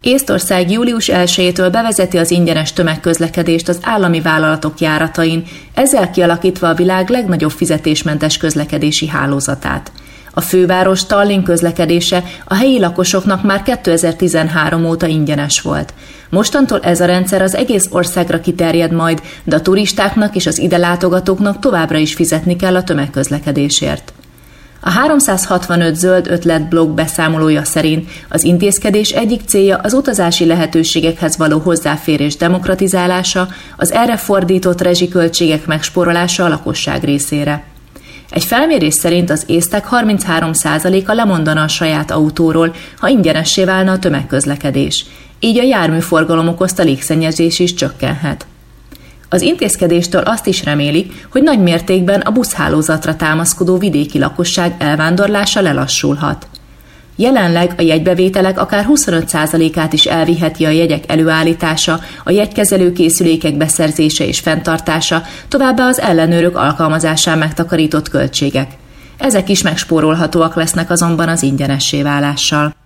Észtország július 1-től bevezeti az ingyenes tömegközlekedést az állami vállalatok járatain, ezzel kialakítva a világ legnagyobb fizetésmentes közlekedési hálózatát. A főváros Tallinn közlekedése a helyi lakosoknak már 2013 óta ingyenes volt. Mostantól ez a rendszer az egész országra kiterjed majd, de a turistáknak és az ide látogatóknak továbbra is fizetni kell a tömegközlekedésért. A 365 zöld ötlet blog beszámolója szerint az intézkedés egyik célja az utazási lehetőségekhez való hozzáférés demokratizálása, az erre fordított rezsiköltségek megspórolása a lakosság részére. Egy felmérés szerint az észtek 33%-a lemondana a saját autóról, ha ingyenessé válna a tömegközlekedés. Így a járműforgalom okozta légszennyezés is csökkenhet. Az intézkedéstől azt is remélik, hogy nagy mértékben a buszhálózatra támaszkodó vidéki lakosság elvándorlása lelassulhat. Jelenleg a jegybevételek akár 25%-át is elviheti a jegyek előállítása, a jegykezelő készülékek beszerzése és fenntartása, továbbá az ellenőrök alkalmazásán megtakarított költségek. Ezek is megspórolhatóak lesznek azonban az ingyenessé válással.